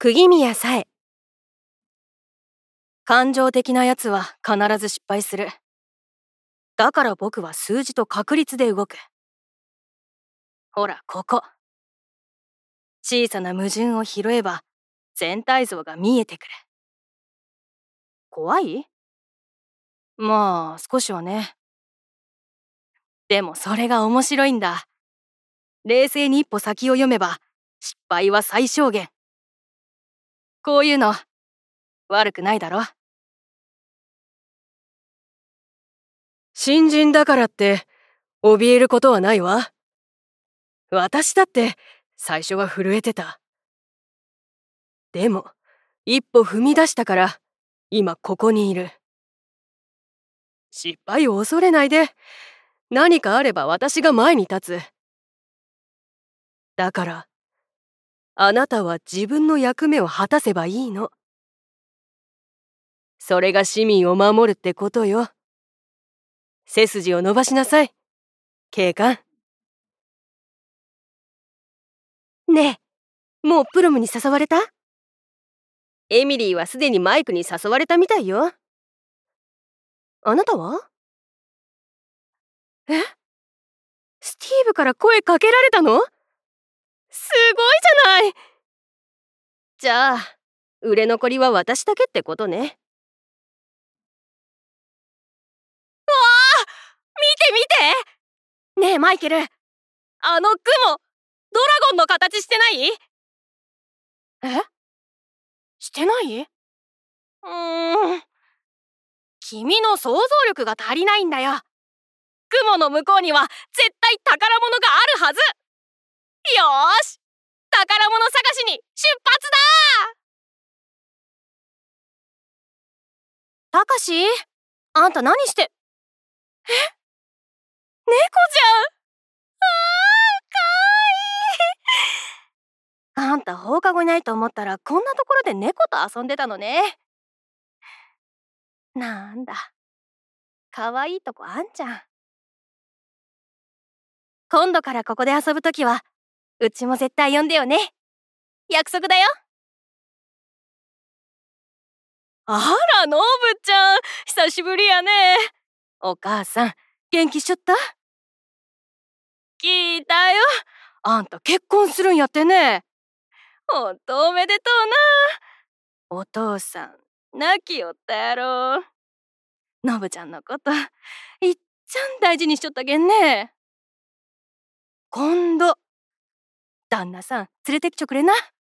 釘宮さえ。感情的なやつは必ず失敗する。だから僕は数字と確率で動く。ほら、ここ。小さな矛盾を拾えば全体像が見えてくる。怖い？まあ、少しはね。でもそれが面白いんだ。冷静に一歩先を読めば失敗は最小限。こういうの悪くないだろ。新人だからって怯えることはないわ。私だって最初は震えてた。でも一歩踏み出したから今ここにいる。失敗を恐れないで。何かあれば私が前に立つ。だからあなたは自分の役目を果たせばいいの。それが市民を守るってことよ。背筋を伸ばしなさい、警官。ねえ、もうプロムに誘われた？エミリーはすでにマイクに誘われたみたいよ。あなたは？え？スティーブから声かけられたの？すごいじゃない。じゃあ売れ残りは私だけってことね。わあ、見て見て。ねえマイケル、あの雲ドラゴンの形してない？え？してない？君の想像力が足りないんだよ。雲の向こうには絶対宝物があるはず。よーし、宝物探しに出発だ。たかし、あんた何して？猫ちゃん。かわいい。あんた放課後いないと思ったらこんなところで猫と遊んでたのね。なんだ、かわいいとこあんじゃん。今度からここで遊ぶときはうちも絶対呼んでよね。約束だよ。あら、のぶちゃん、久しぶりやね。お母さん、元気しちょった？聞いたよ。あんた結婚するんやってね。ほんとおめでとうな。お父さん、泣きよったやろ。のぶちゃんのこと、いっちゃん大事にしちょったけんね。今度、旦那さん連れてきちょくれな。